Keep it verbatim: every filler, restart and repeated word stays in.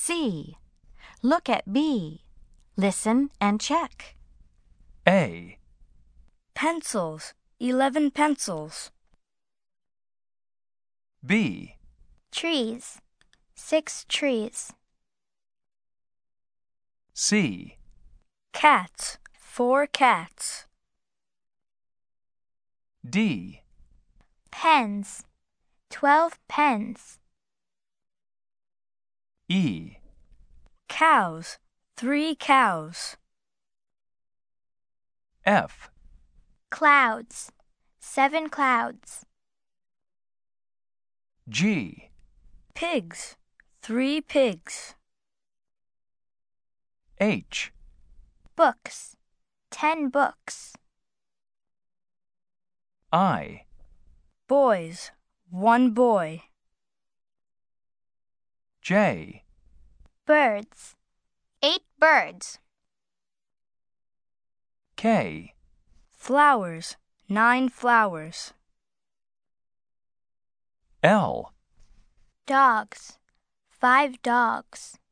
C. Look at B. Listen and check. A. Pencils, eleven pencils. B. Trees, six trees. C. Cats, four cats. D. Pens, twelve pens. E. Cows, three cows. F. Clouds, seven clouds. G. Pigs, three pigs. H. Books, ten books. I. Boys, one boy. J. Birds, eight birds. K. Flowers, nine flowers. L. Dogs, five dogs.